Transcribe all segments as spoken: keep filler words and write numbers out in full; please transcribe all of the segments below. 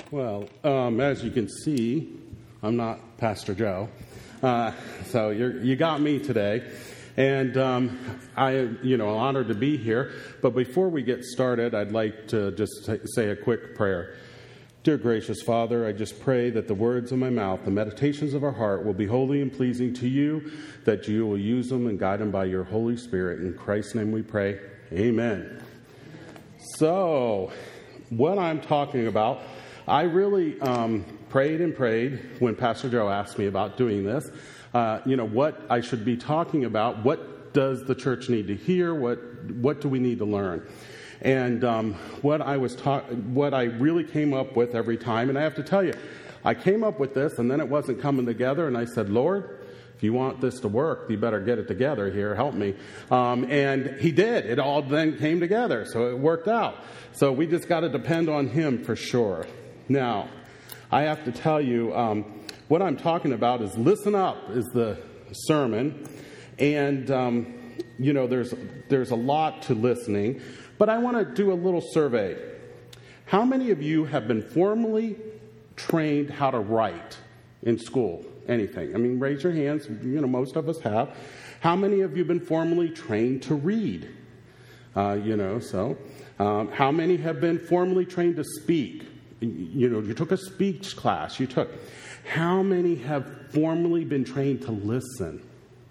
Well, um, as you can see, I'm not Pastor Joe, uh, so you're, you got me today, and um, I, you know, honored to be here. But before we get started, I'd like to just t- say a quick prayer. Dear gracious Father, I just pray that the words of my mouth, the meditations of our heart, will be holy and pleasing to you, that you will use them and guide them by your Holy Spirit. In Christ's name we pray. Amen. So, what I'm talking about, I really um, prayed and prayed when Pastor Joe asked me about doing this. Uh, you know, what I should be talking about. What does the church need to hear? What What do we need to learn? And um, what I was ta- what I really came up with every time, and I have to tell you, I came up with this, and then it wasn't coming together, and I said, Lord, if you want this to work, you better get it together here. Help me. Um, and he did. It all then came together, so it worked out. So we just got to depend on him for sure. Now, I have to tell you, um, what I'm talking about is listen up is the sermon. And, um, you know, there's there's a lot to listening. But I want to do a little survey. How many of you have been formally trained how to write in school? Anything? I mean, raise your hands. You know, most of us have. How many of you have been formally trained to read? Uh, you know, so um, how many have been formally trained to speak? You know, you took a speech class. You took. How many have formally been trained to listen?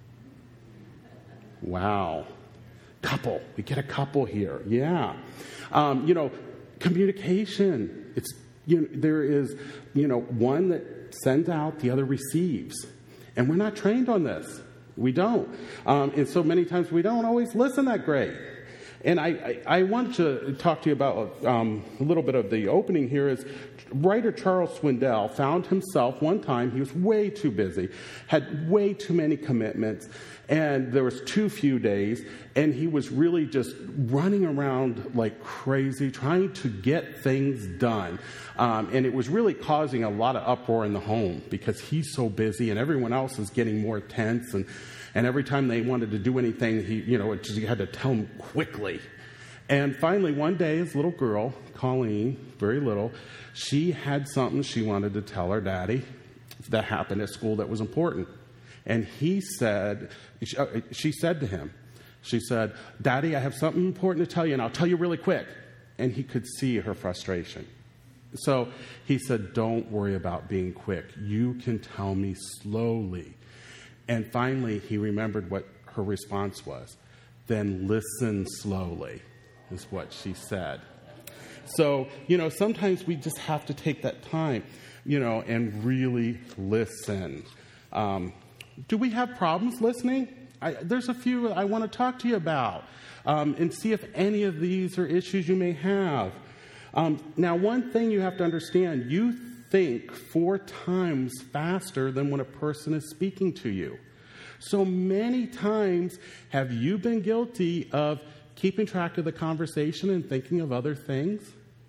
Wow. Couple. We get a couple here. Yeah. Um, you know, communication. It's, you know, there is, you know, one that sends out, the other receives. And we're not trained on this. We don't. Um, and so many times we don't always listen that great. And I, I, I want to talk to you about um, a little bit of the opening here is writer Charles Swindoll found himself one time, he was way too busy, had way too many commitments, and there was too few days, and he was really just running around like crazy, trying to get things done. Um, and it was really causing a lot of uproar in the home because he's so busy and everyone else is getting more tense, and And every time they wanted to do anything, he, you know, it just, he had to tell them quickly. And finally, one day, his little girl, Colleen, very little, she had something she wanted to tell her daddy that happened at school that was important. And he said, she said to him, she said, Daddy, I have something important to tell you, and I'll tell you really quick. And he could see her frustration. So he said, don't worry about being quick. You can tell me slowly. And finally, he remembered what her response was. Then listen slowly, is what she said. So, you know, sometimes we just have to take that time, you know, and really listen. Um, do we have problems listening? I, there's a few I want to talk to you about um, and see if any of these are issues you may have. Um, now, one thing you have to understand, you think four times faster than when a person is speaking to you. So many times have you been guilty of keeping track of the conversation and thinking of other things?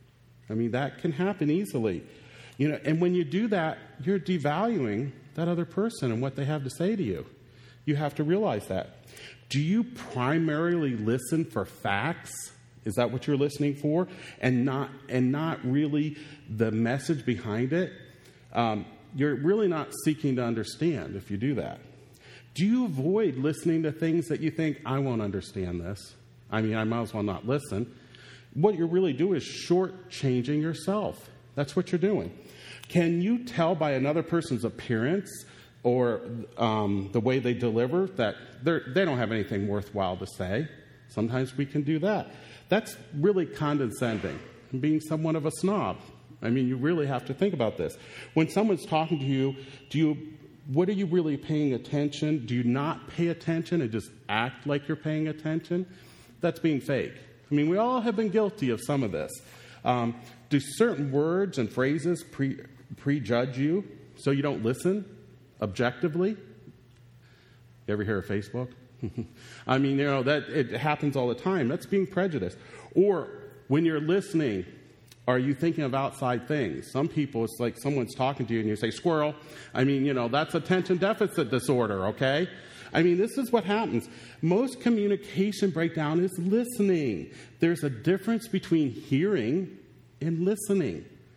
I mean, that can happen easily. You know, and when you do that, you're devaluing that other person and what they have to say to you. You have to realize that. Do you primarily listen for facts? Is that what you're listening for? And not and not really the message behind it? Um, you're really not seeking to understand if you do that. Do you avoid listening to things that you think, I won't understand this? I mean, I might as well not listen. What you really do is shortchanging yourself. That's what you're doing. Can you tell by another person's appearance or um, the way they deliver that they don't have anything worthwhile to say? Sometimes we can do that. That's really condescending and being somewhat of a snob. I mean, you really have to think about this. When someone's talking to you, do you, what are you really paying attention? Do you not pay attention and just act like you're paying attention? That's being fake. I mean, we all have been guilty of some of this. Um, do certain words and phrases pre, prejudge you so you don't listen objectively? You ever hear of Facebook? I mean, you know, that it happens all the time. That's being prejudiced. Or when you're listening, are you thinking of outside things? Some people, it's like someone's talking to you and you say, squirrel. I mean, you know, that's attention deficit disorder, okay? I mean, this is what happens. Most communication breakdown is listening. There's a difference between hearing and listening.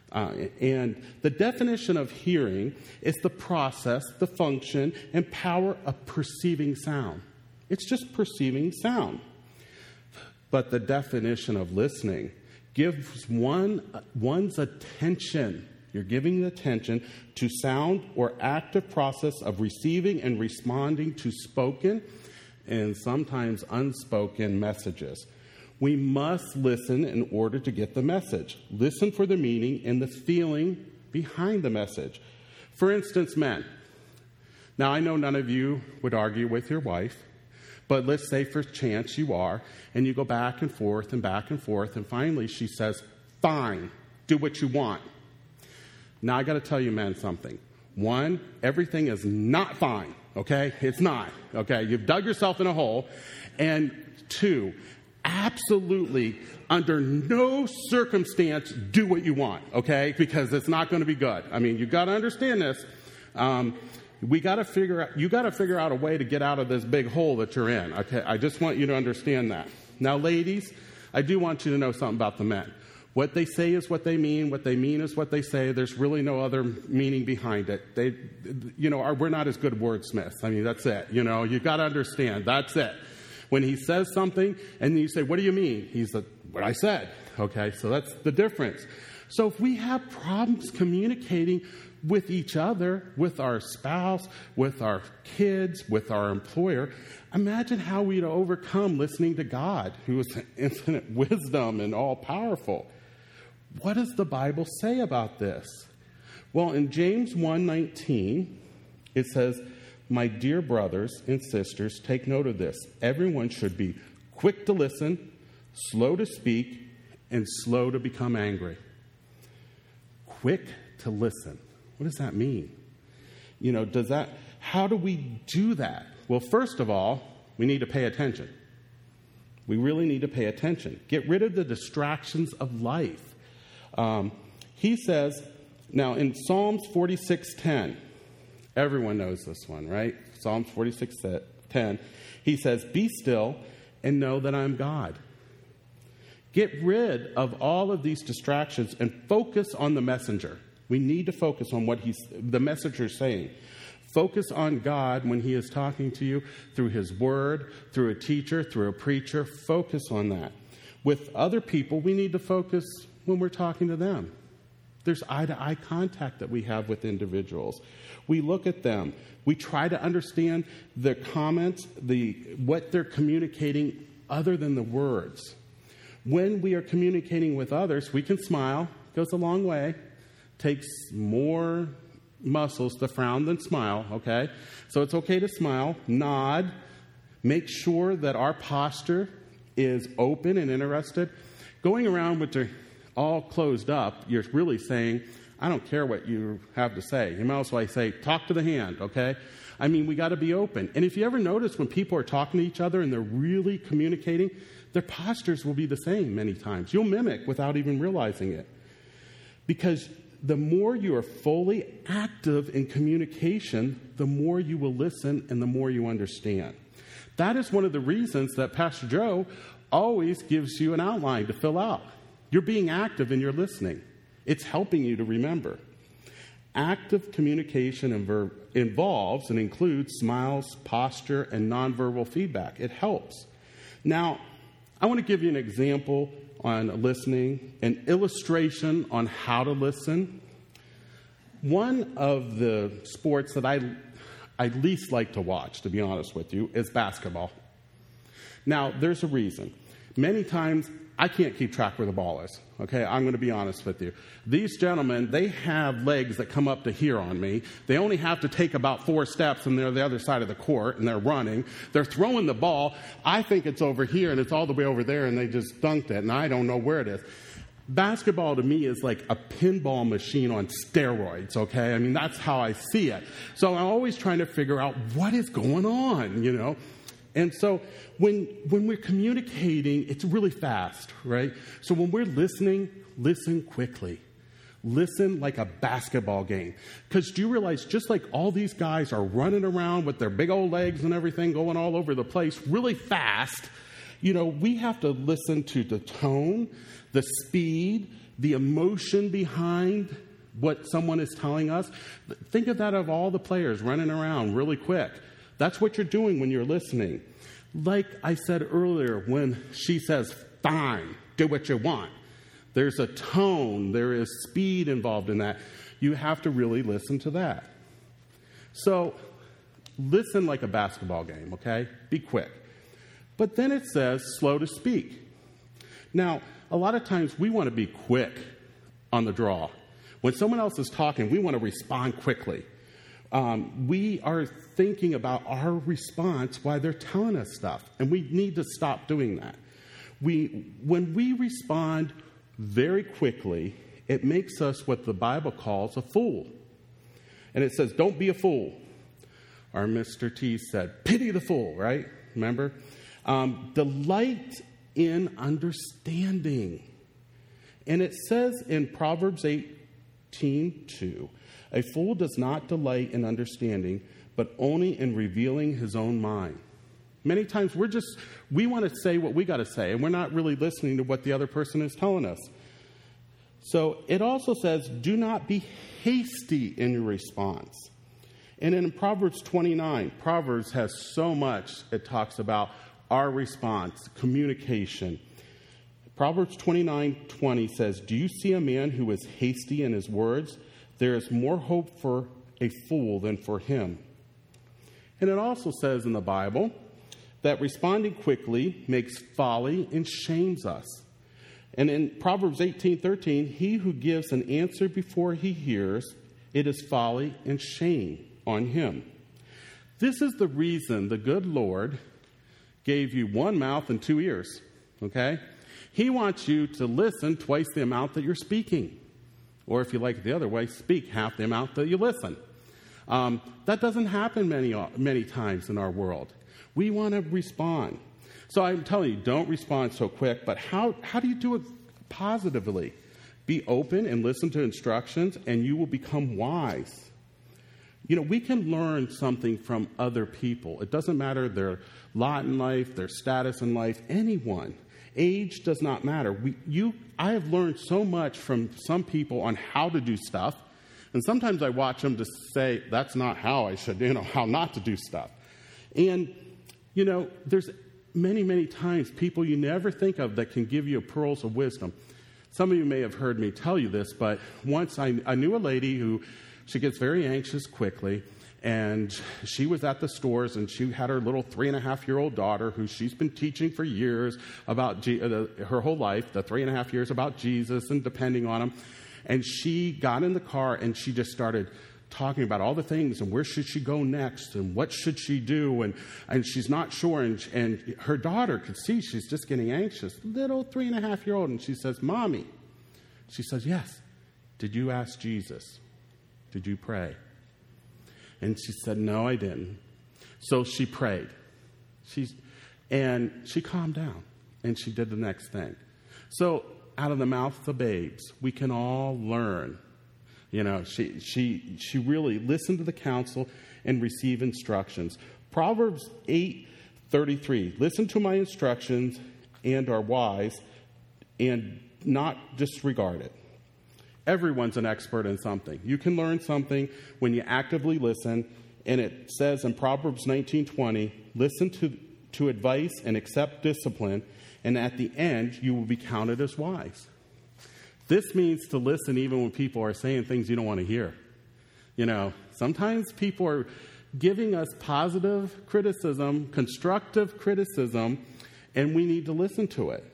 Uh, and the definition of hearing is the process, the function, and power of perceiving sound. It's just perceiving sound. But the definition of listening gives one one's attention. You're giving attention to sound or active process of receiving and responding to spoken and sometimes unspoken messages. We must listen in order to get the message. Listen for the meaning and the feeling behind the message. For instance, men. Now, I know none of you would argue with your wife, but let's say for chance you are, and you go back and forth and back and forth, and finally she says, fine, do what you want. Now, I got to tell you, men, something. One, everything is not fine, okay? It's not, okay? You've dug yourself in a hole. And two, absolutely, under no circumstance, do what you want, okay? Because it's not going to be good. I mean, you've got to understand this. Um, we got to figure out, you got to figure out a way to get out of this big hole that you're in, okay? I just want you to understand that. Now, ladies, I do want you to know something about the men. What they say is what they mean. What they mean is what they say. There's really no other meaning behind it. They, you know, are, we're not as good wordsmiths. I mean, that's it. You know, you got to understand. That's it. When he says something, and you say, "What do you mean?" He's like, "What I said." Okay, so that's the difference. So if we have problems communicating with each other, with our spouse, with our kids, with our employer, imagine how we'd overcome listening to God, who is infinite wisdom and all-powerful. What does the Bible say about this? Well, in James one nineteen, it says, "My dear brothers and sisters, take note of this. Everyone should be quick to listen, slow to speak, and slow to become angry." Quick to listen. What does that mean? You know, does that, how do we do that? Well, first of all, we need to pay attention. We really need to pay attention. Get rid of the distractions of life. Um, he says, now in Psalms forty-six ten, everyone knows this one, right? Psalms forty-six ten, he says, "Be still and know that I'm God." Get rid of all of these distractions and focus on the messenger. We need to focus on what he's, the messenger is saying. Focus on God when he is talking to you through his word, through a teacher, through a preacher. Focus on that. With other people, we need to focus when we're talking to them. There's eye-to-eye contact that we have with individuals. We look at them. We try to understand their comments, the what they're communicating other than the words. When we are communicating with others, we can smile. Goes a long way. Takes more muscles to frown than smile, okay? So it's okay to smile, nod, make sure that our posture is open and interested. Going around with your all closed up, you're really saying, I don't care what you have to say. You might as well say, talk to the hand, okay? I mean, we got to be open. And if you ever notice when people are talking to each other and they're really communicating, their postures will be the same many times. You'll mimic without even realizing it. Because the more you are fully active in communication, the more you will listen and the more you understand. That is one of the reasons that Pastor Joe always gives you an outline to fill out. You're being active and you're listening. It's helping you to remember. Active communication inver- involves and includes smiles, posture, and nonverbal feedback. It helps. Now, I want to give you an example on listening, an illustration on how to listen. One of the sports that I, I least like to watch, to be honest with you, is basketball. Now, there's a reason. Many times, I can't keep track where the ball is, okay? I'm going to be honest with you. These gentlemen, they have legs that come up to here on me. They only have to take about four steps, and they're the other side of the court, and they're running. They're throwing the ball. I think it's over here, and it's all the way over there, and they just dunked it, and I don't know where it is. Basketball to me is like a pinball machine on steroids, okay? I mean, that's how I see it. So I'm always trying to figure out what is going on, you know? And so when when we're communicating, it's really fast, right? So when we're listening, listen quickly. Listen like a basketball game. Because do you realize just like all these guys are running around with their big old legs and everything going all over the place really fast, You know, we have to listen to the tone, the speed, the emotion behind what someone is telling us. Think of that of all the players running around really quick. That's what you're doing when you're listening. Like I said earlier, when she says, fine, do what you want. There's a tone, there is speed involved in that. You have to really listen to that. So, listen like a basketball game, okay? Be quick. But then it says, slow to speak. Now, a lot of times we want to be quick on the draw. When someone else is talking, we want to respond quickly. Um, we are thinking about our response while they're telling us stuff, and we need to stop doing that. We, when we respond very quickly, it makes us what the Bible calls a fool. And it says, don't be a fool. Our Mister T said, pity the fool, right? Remember? Um, delight in understanding. And it says in Proverbs eighteen two, a fool does not delight in understanding, but only in revealing his own mind. Many times we're just, we want to say what we got to say, and we're not really listening to what the other person is telling us. So it also says, do not be hasty in your response. And in Proverbs twenty-nine, Proverbs has so much it talks about our response, communication. Proverbs twenty-nine twenty says, do you see a man who is hasty in his words? There is more hope for a fool than for him. And it also says in the Bible that responding quickly makes folly and shames us. And in Proverbs eighteen thirteen, he who gives an answer before he hears, it is folly and shame on him. This is the reason the good Lord gave you one mouth and two ears, okay? He wants you to listen twice the amount that you're speaking. Or if you like it the other way, speak half the amount that you listen. Um, that doesn't happen many, many times in our world. We want to respond. So I'm telling you, don't respond so quick, but how, how do you do it positively? Be open and listen to instructions, and you will become wise. You know, we can learn something from other people. It doesn't matter their lot in life, their status in life, anyone. Age does not matter. We, you, I have learned so much from some people on how to do stuff, and sometimes I watch them to say, that's not how I should, you know, how not to do stuff. And, you know, there's many, many times people you never think of that can give you pearls of wisdom. Some of you may have heard me tell you this, but once I, I knew a lady who, she gets very anxious quickly, and she was at the stores, and she had her little three-and-a-half-year-old daughter who she's been teaching for years about, G- uh, her whole life, the three and a half years about Jesus and depending on him. And she got in the car, and she just started talking about all the things, and where should she go next, and what should she do, and, and she's not sure. And, and her daughter could see she's just getting anxious, little three-and-a-half-year-old, and she says, Mommy. She says, yes. Did you ask Jesus? Did you pray? And she said, no, I didn't. So she prayed. She's, and she calmed down, and she did the next thing. So out of the mouths of babes, we can all learn. You know, she, she, she really listened to the counsel and received instructions. Proverbs eight thirty-three, listen to my instructions and are wise and not disregard it. Everyone's an expert in something. You can learn something when you actively listen, and it says in Proverbs nineteen twenty, listen to, to advice and accept discipline, and at the end, you will be counted as wise. This means to listen even when people are saying things you don't want to hear. You know, sometimes people are giving us positive criticism, constructive criticism, and we need to listen to it.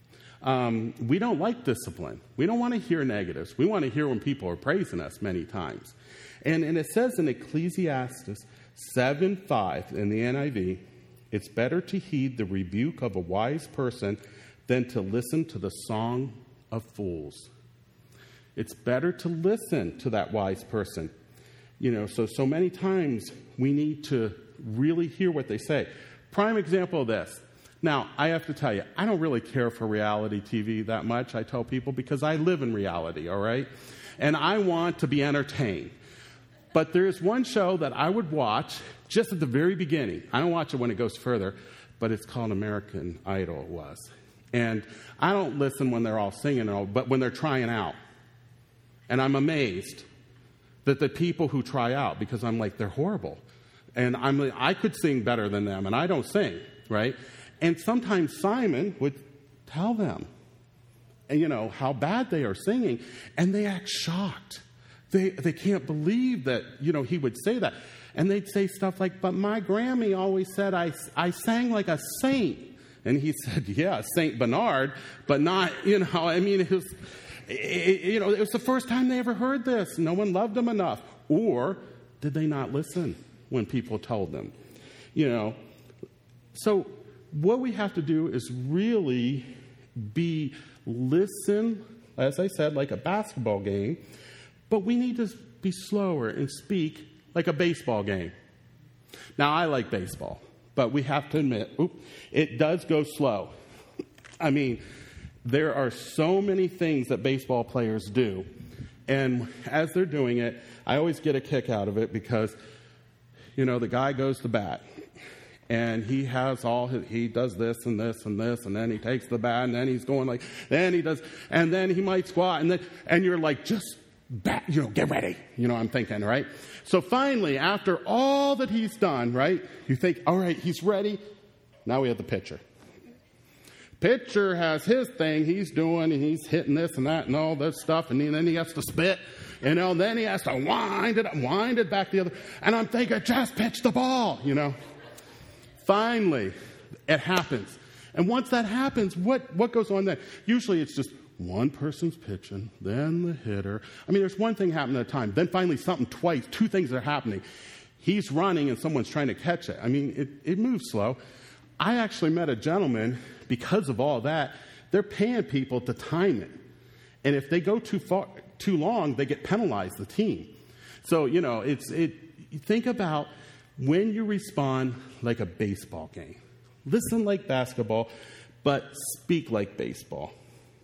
Um, we don't like discipline. We don't want to hear negatives. We want to hear when people are praising us many times. And, and it says in Ecclesiastes seven five in the N I V, it's better to heed the rebuke of a wise person than to listen to the song of fools. It's better to listen to that wise person. You know, so, so many times we need to really hear what they say. Prime example of this. Now, I have to tell you, I don't really care for reality T V that much, I tell people, because I live in reality, all right? And I want to be entertained. But there is one show that I would watch just at the very beginning. I don't watch it when it goes further. but it's called American Idol, it was. And I don't listen when they're all singing, and all, but when they're trying out. And I'm amazed that the people who try out, because I'm like, they're horrible. And I'm like, I could sing better than them, and I don't sing, right? And sometimes Simon would tell them, you know, how bad they are singing, and they act shocked. They they can't believe that, you know, he would say that. And they'd say stuff like, but my Grammy always said I, I sang like a saint. And he said, yeah, Saint Bernard, but not, you know, I mean, it was, it, you know, it was the first time they ever heard this. No one loved them enough. Or did they not listen when people told them? You know, so what we have to do is really be listen, as I said, like a basketball game, but we need to be slower and speak like a baseball game. Now, I like baseball, but we have to admit, oops, it does go slow. I mean, there are so many things that baseball players do, and as they're doing it, I always get a kick out of it because, you know, the guy goes to bat, and he has all his, he does this and this and this, and then he takes the bat, and then he's going like, then he does, and then he might squat, and then, and you're like, just bat, you know, get ready. You know, I'm thinking, right? So finally, after all that he's done, right, you think, all right, he's ready. Now we have the pitcher. Pitcher has his thing he's doing, and he's hitting this and that and all this stuff, and then he has to spit, you know, then he has to wind it up, wind it back the other, and I'm thinking, just pitch the ball, you know. Finally, it happens. And once that happens, what, what goes on then? Usually it's just one person's pitching, then the hitter. I mean, there's one thing happening at a time. Then finally something twice, two things are happening. He's running and someone's trying to catch it. I mean, it, it moves slow. I actually met a gentleman, because of all that, they're paying people to time it. And if they go too far, too long, they get penalized, the team. So, you know, it's it. Think about when you respond like a baseball game. Listen like basketball, but speak like baseball.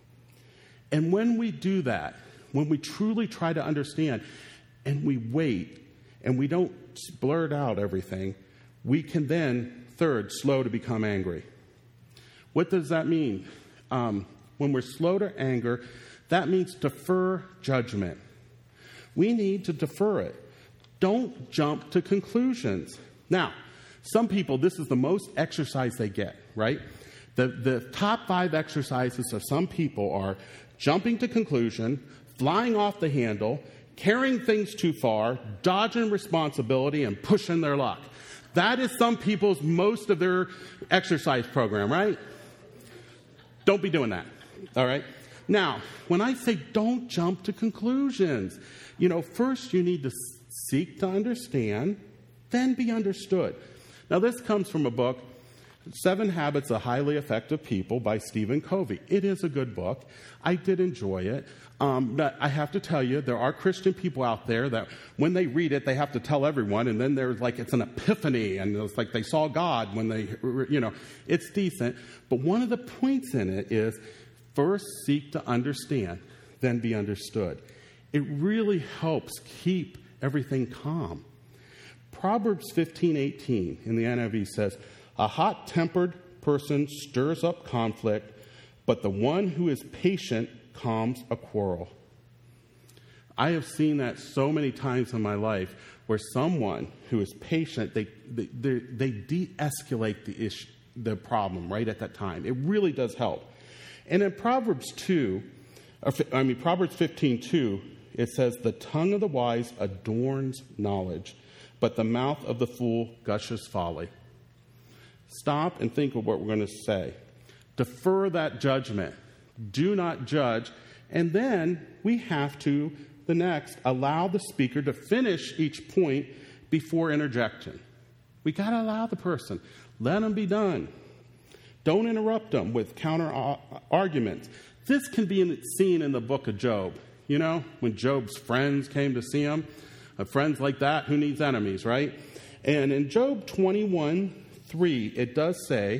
And when we do that, when we truly try to understand, and we wait, and we don't blurt out everything, we can then, third, slow to become angry. What does that mean? Um, when we're slow to anger, that means defer judgment. We need to defer it. Don't jump to conclusions. Now, some people, this is the most exercise they get, right? The, the top five exercises of some people are jumping to conclusion, flying off the handle, carrying things too far, dodging responsibility, and pushing their luck. That is some people's, most of their exercise program, right? Don't be doing that, all right? Now, when I say don't jump to conclusions, you know, first you need to seek to understand, then be understood. Now, this comes from a book, Seven Habits of Highly Effective People by Stephen Covey. It is a good book. I did enjoy it. Um, but I have to tell you, there are Christian people out there that when they read it, they have to tell everyone, and then there's like, it's an epiphany, and it's like they saw God when they, you know, it's decent. But one of the points in it is first seek to understand, then be understood. It really helps keep everything calm. Proverbs fifteen eighteen in the N I V says, a hot-tempered person stirs up conflict, but the one who is patient calms a quarrel. I have seen that so many times in my life where someone who is patient, they they, they, they de-escalate the issue, the problem right at that time. It really does help. And in Proverbs two, or, I mean Proverbs fifteen two, it says, the tongue of the wise adorns knowledge, but the mouth of the fool gushes folly. Stop and think of what we're going to say. Defer that judgment. Do not judge. And then we have to, the next, allow the speaker to finish each point before interjection. We got to allow the person. Let them be done. Don't interrupt them with counter arguments. This can be seen in the book of Job. You know, when Job's friends came to see him. Uh, friends like that, who needs enemies, right? And in Job twenty-one three, it does say,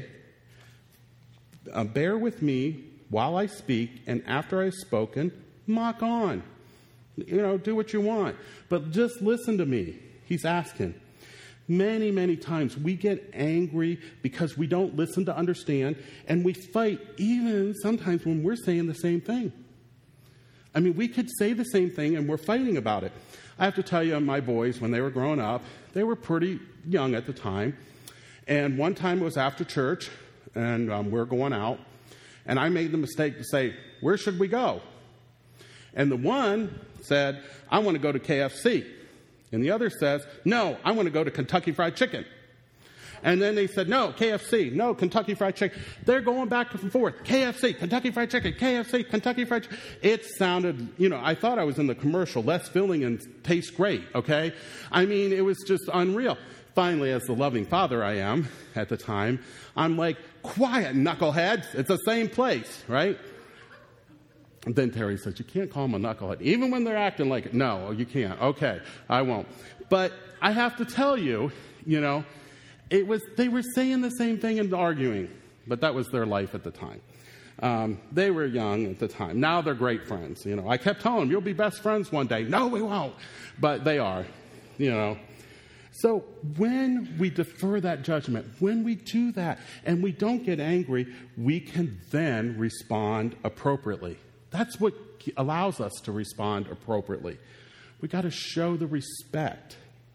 uh, bear with me while I speak, and after I've spoken, mock on. You know, do what you want. But just listen to me. He's asking. Many, many times we get angry because we don't listen to understand, and we fight even sometimes when we're saying the same thing. I mean, we could say the same thing and we're fighting about it. I have to tell you, my boys, when they were growing up, they were pretty young at the time. And one time it was after church, and um, we're going out, and I made the mistake to say, where should we go? And the one said, I want to go to K F C. And the other says, no, I want to go to Kentucky Fried Chicken. And then they said, no, K F C, no, Kentucky Fried Chicken. They're going back and forth. K F C, Kentucky Fried Chicken, K F C, Kentucky Fried Chicken. It sounded, you know, I thought I was in the commercial, less filling and tastes great, okay? I mean, it was just unreal. Finally, as the loving father I am at the time, I'm like, quiet, knuckleheads. It's the same place, right? And then Terry says, you can't call them a knucklehead, even when they're acting like it. No, you can't. Okay, I won't. But I have to tell you, you know, it was they were saying the same thing and arguing, but that was their life at the time. Um, they were young at the time. Now they're great friends. You know, I kept telling them, you'll be best friends one day. No, we won't. But they are, you know. So when we defer that judgment, when we do that and we don't get angry, we can then respond appropriately. That's what allows us to respond appropriately. We got to show the respect.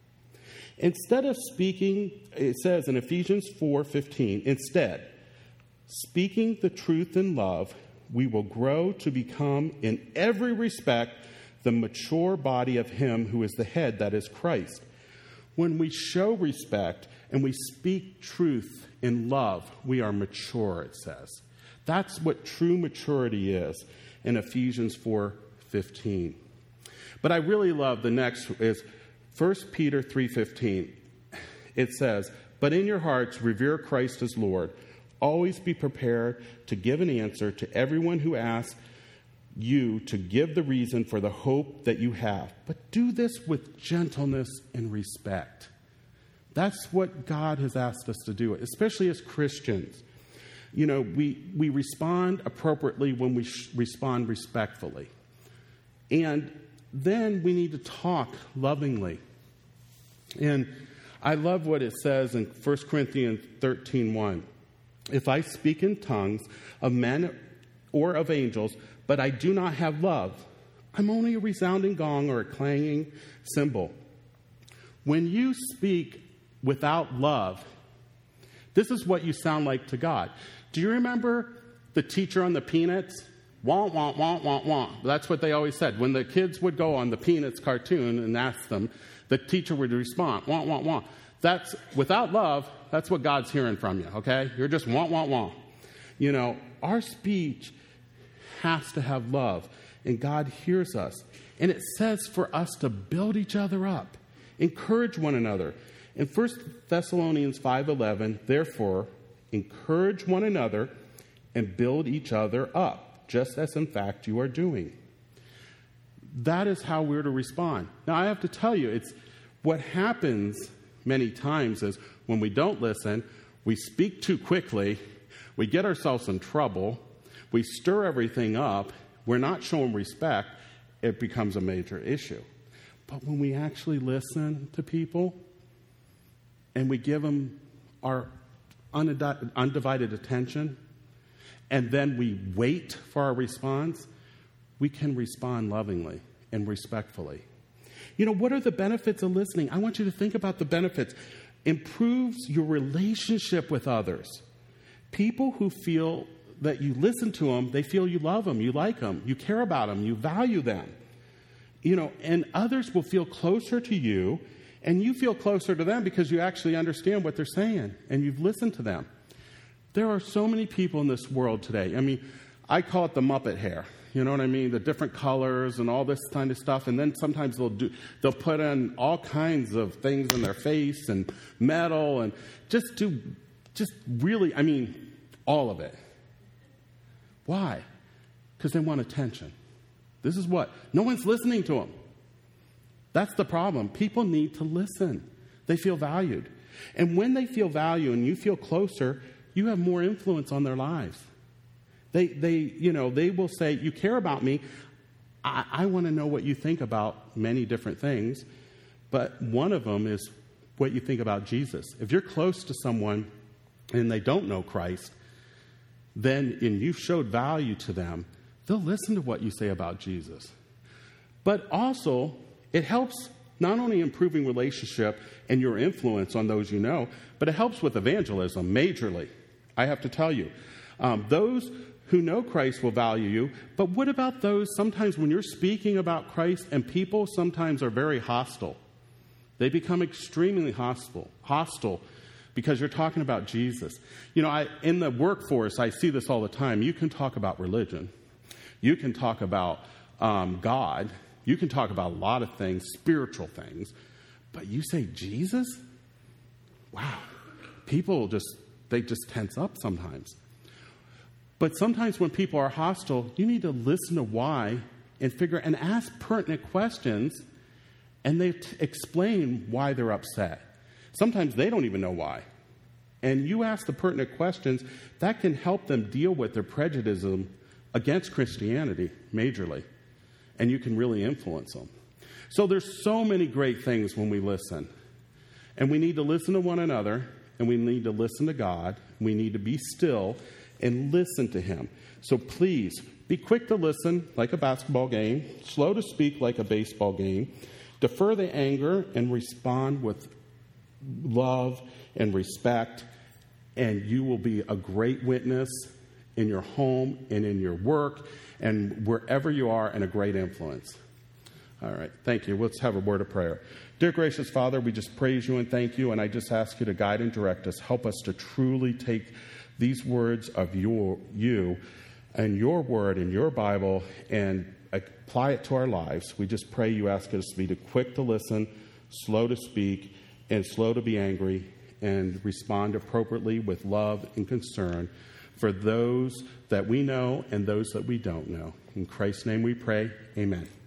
Instead of speaking, it says in Ephesians four fifteen, instead, speaking the truth in love, we will grow to become in every respect the mature body of him who is the head, that is Christ. When we show respect and we speak truth in love, we are mature, it says. That's what true maturity is in Ephesians four fifteen. But I really love the next is First Peter three fifteen. It says, but in your hearts revere Christ as Lord. Always be prepared to give an answer to everyone who asks you to give the reason for the hope that you have. But do this with gentleness and respect. That's what God has asked us to do, especially as Christians. You know, we, we respond appropriately when we sh- respond respectfully. And then we need to talk lovingly. And I love what it says in First Corinthians thirteen one. If I speak in tongues of men or of angels, but I do not have love, I'm only a resounding gong or a clanging cymbal. When you speak without love, this is what you sound like to God. Do you remember the teacher on the Peanuts? Wah, wah, wah, wah, wah. That's what they always said. When the kids would go on the Peanuts cartoon and ask them, the teacher would respond, wah, wah, wah. That's, without love, that's what God's hearing from you, okay? You're just wah, wah, wah. You know, our speech has to have love, and God hears us. And it says for us to build each other up, encourage one another. In First Thessalonians five eleven, therefore, encourage one another and build each other up, just as in fact you are doing. That is how we're to respond. Now, I have to tell you, it's what happens many times is when we don't listen, we speak too quickly, we get ourselves in trouble, we stir everything up, we're not showing respect, it becomes a major issue. But when we actually listen to people and we give them our undivided attention, and then we wait for our response, we can respond lovingly and respectfully. You know, what are the benefits of listening? I want you to think about the benefits. Improves your relationship with others. People who feel that you listen to them, they feel you love them, you like them, you care about them, you value them. You know, and others will feel closer to you, and you feel closer to them because you actually understand what they're saying, and you've listened to them. There are so many people in this world today. I mean, I call it the Muppet hair. You know what I mean? The different colors and all this kind of stuff. And then sometimes they'll do, they'll put in all kinds of things in their face and metal and just do, just really, I mean, all of it. Why? Because they want attention. This is what? No one's listening to them. That's the problem. People need to listen. They feel valued. And when they feel valued and you feel closer, you have more influence on their lives. They, they, you know, they will say, you care about me. I, I want to know what you think about many different things. But one of them is what you think about Jesus. If you're close to someone and they don't know Christ, then, and you've showed value to them, they'll listen to what you say about Jesus. But also, it helps not only improving relationship and your influence on those you know, but it helps with evangelism majorly. I have to tell you, um, those who know Christ will value you, but what about those sometimes when you're speaking about Christ and people sometimes are very hostile? They become extremely hostile, hostile because you're talking about Jesus. You know, I, in the workforce, I see this all the time. You can talk about religion. You can talk about um, God. You can talk about a lot of things, spiritual things. But you say Jesus? Wow. People just, they just tense up sometimes. But sometimes when people are hostile, you need to listen to why and figure and ask pertinent questions, and they t- explain why they're upset. Sometimes they don't even know why. And you ask the pertinent questions, that can help them deal with their prejudice against Christianity majorly. And you can really influence them. So there's so many great things when we listen. And we need to listen to one another, and we need to listen to God. We need to be still and listen to him. So please, be quick to listen like a basketball game, slow to speak like a baseball game, defer the anger and respond with love and respect, and you will be a great witness in your home and in your work and wherever you are, and a great influence. All right, thank you. Let's have a word of prayer. Dear gracious Father, we just praise you and thank you, and I just ask you to guide and direct us. Help us to truly take these words of your, you and your word in your Bible and apply it to our lives. We just pray you ask us to be quick to listen, slow to speak, and slow to be angry, and respond appropriately with love and concern for those that we know and those that we don't know. In Christ's name we pray, amen.